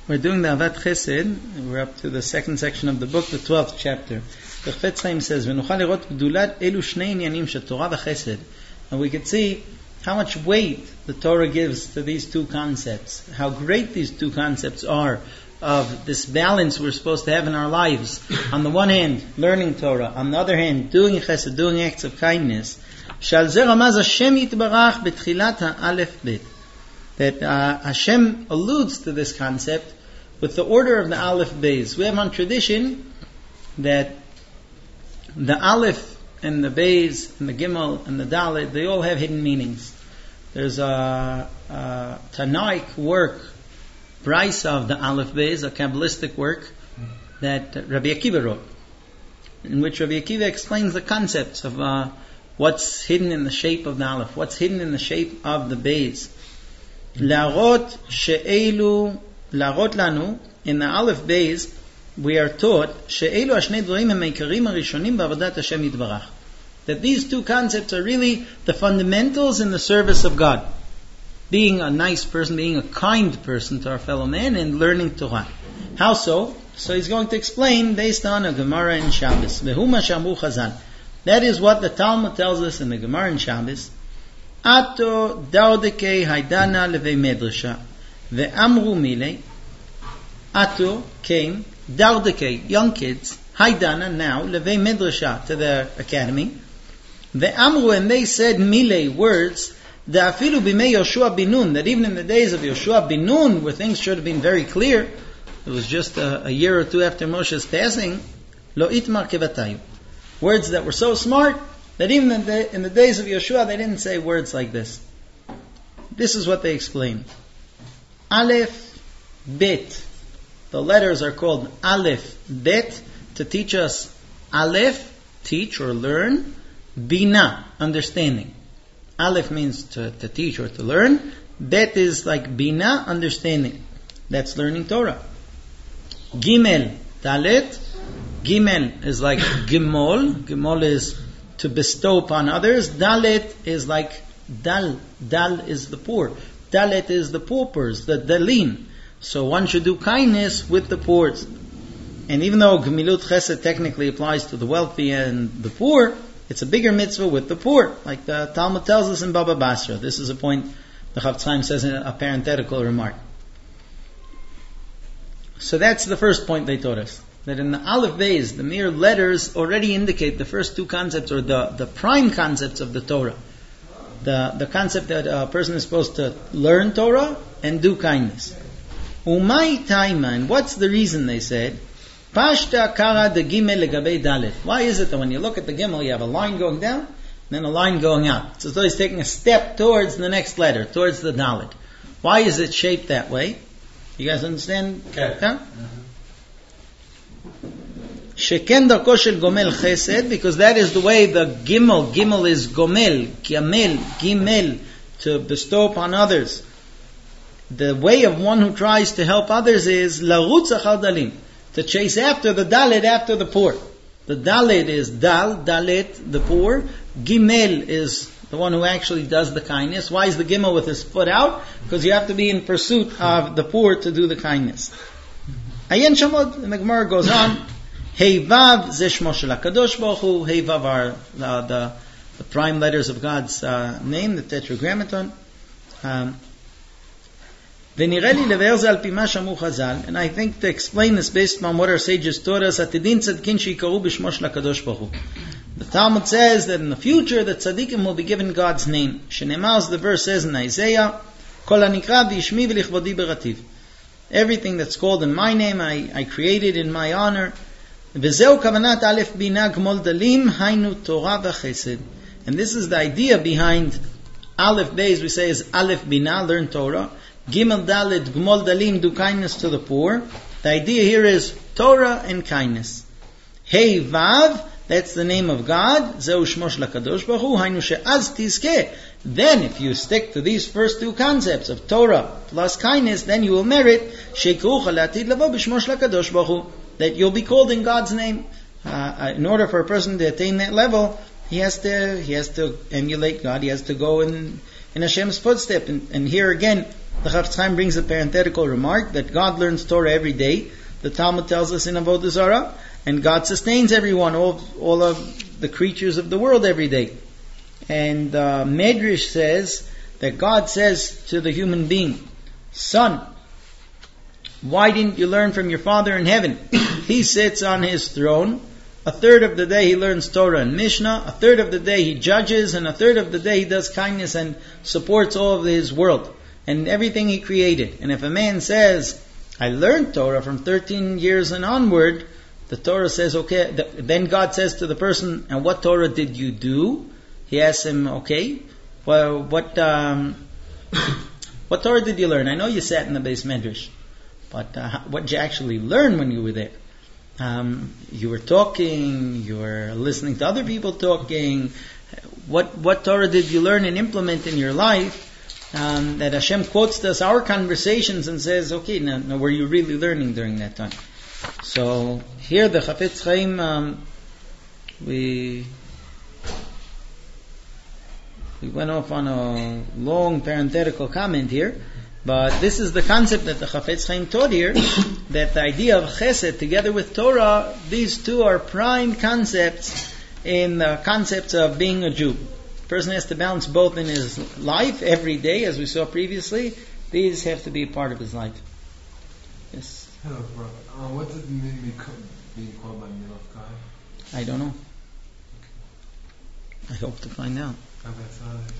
We're doing the Avat Chesed. We're up to the second section of the book, the 12th chapter. The Chafetz Chaim says, "V'nuchal lirot gdulat elu shnei inyanim sheTorah v'Chesed." And we can see how much weight the Torah gives to these two concepts. How great these two concepts are of this balance we're supposed to have in our lives. On the one hand, learning Torah. On the other hand, doing Chesed, doing acts of kindness. Shal zeh ramaz Hashem yitbarach betchilat ha'alef bet. That Hashem alludes to this concept with the order of the Aleph Beis. We have on tradition that the Aleph and the Beis and the Gimel and the Dalet, they all have hidden meanings. There's a Tanaic work, Brisa of the Aleph Beis, a Kabbalistic work that Rabbi Akiva wrote, in which Rabbi Akiva explains the concepts of what's hidden in the shape of the Aleph, what's hidden in the shape of the Beis. La'arot lanu, in the Aleph Beis, we are taught she'elu hashnei dvarim ha'meikarim harishonim ba'avodat Hashem yitbarach. That these two concepts are really the fundamentals in the service of God. Being a nice person, being a kind person to our fellow man, and learning Torah. How so? So he's going to explain based on a Gemara in Shabbos. Vehu ma she'amru Chazal. That is what the Talmud tells us in the Gemara in Shabbos. Ato daudekei haidana levei medrasha ve'amru milei. Ato came, daudekei, young kids, haidana now, levei medrasha, to the academy. Ve'amru, and they said milei, words, da'afilu bimei Yoshua bin Nun, that even in the days of Yoshua bin Nun, where things should have been very clear, it was just a year or two after Moshe's passing, lo itmar kevatayu. Words that were so smart that even in the days of Yeshua, they didn't say words like this. This is what they explain. Aleph, Bet. The letters are called Aleph, Bet, to teach us Aleph, teach or learn, Bina, understanding. Aleph means to teach or to learn. Bet is like Bina, understanding. That's learning Torah. Gimel, Dalet. Gimel is like Gimol. Gimol is to bestow upon others. Dalet is like Dal. Dal is the poor. Dalet is the paupers, the Dalim. So one should do kindness with the poor. And even though Gemilut Chesed technically applies to the wealthy and the poor, it's a bigger mitzvah with the poor. Like the Talmud tells us in Baba Basra. This is a point the Chafetz Chaim says in a parenthetical remark. So that's the first point they taught us. That in the Aleph Beis, the mere letters already indicate the first two concepts, or the prime concepts of the Torah. The concept that a person is supposed to learn Torah and do kindness. Umay taima, and what's the reason, they said? Pashta kara de gimel legabei dalet. Why is it that when you look at the gimel, you have a line going down, and then a line going out? It's as though he's taking a step towards the next letter, towards the dalet. Why is it shaped that way? You guys understand? Okay. Huh? Sheken darko shel gomel chesed, because that is the way the gimel is gomel, gimel, to bestow upon others. The way of one who tries to help others is larutz achar dalim, to chase after the dalet, after the poor. The dalet is dalet, the poor. Gimel is the one who actually does the kindness. Why is the gimel with his foot out? Because you have to be in pursuit of the poor to do the kindness. Ayen Shamod, and the Gemara goes on. Hey Vav ze shmo shel HaKadosh Baruch Hu. Hey Vav are the prime letters of God's name, the Tetragrammaton. V'nireh li lever ze al pi ma shamu Chazal, and I think to explain this based on what our sages taught us, atidin tzadkin sheikaru b'shmo shel HaKadosh Baruch Hu. The Talmud says that in the future the tzaddikim will be given God's name. Shenemar, as the verse says in Isaiah, kol hanikra v'yishmi v'lichvodi berativ. Everything that's called in my name, I created in my honor. V'zeu kavanat alef bina gmol dalim hainu Torah v'chesed. And this is the idea behind Aleph Beis. We say is Aleph bina, learn Torah. Gimel dalet gmol dalim, do kindness to the poor. The idea here is Torah and kindness. Hey Vav, that's the name of God. Zeu shmo shel HaKadosh Baruch Hu, hainu she'az tizkeh. Then, if you stick to these first two concepts of Torah plus kindness, then you will merit sheikrucha la'atid lavo b'shmo shel HaKadosh Baruch Hu, that you'll be called in God's name. In order for a person to attain that level, he has to emulate God. He has to go in Hashem's footstep. And here again, The Chafetz Chaim brings a parenthetical remark that God learns Torah every day. The Talmud tells us in Avodah Zarah, and God sustains everyone, all of the creatures of the world every day. And Medrash says that God says to the human being, "Son, why didn't you learn from your Father in heaven? He sits on his throne. A third of the day he learns Torah and Mishnah. A third of the day he judges. And a third of the day he does kindness and supports all of his world and everything he created." And if a man says, "I learned Torah from 13 years and onward," the Torah says, okay, then God says to the person, "And what Torah did you do?" He asks him, "Okay, well, what Torah did you learn? I know you sat in the Beis Medrash, but what did you actually learn when you were there? You were talking, you were listening to other people talking. What Torah did you learn and implement in your life?" That Hashem quotes to us our conversations and says, "Okay, now were you really learning during that time?" So here the Chafetz Chaim, we went off on a long parenthetical comment here, but this is the concept that the Chafetz Chaim taught here, that the idea of Chesed together with Torah, these two are prime concepts in the concepts of being a Jew. A person has to balance both in his life every day, as we saw previously. These have to be a part of his life. Yes? Hello, brother. What does it mean being called by Milov Kai? I don't know. I hope to find out.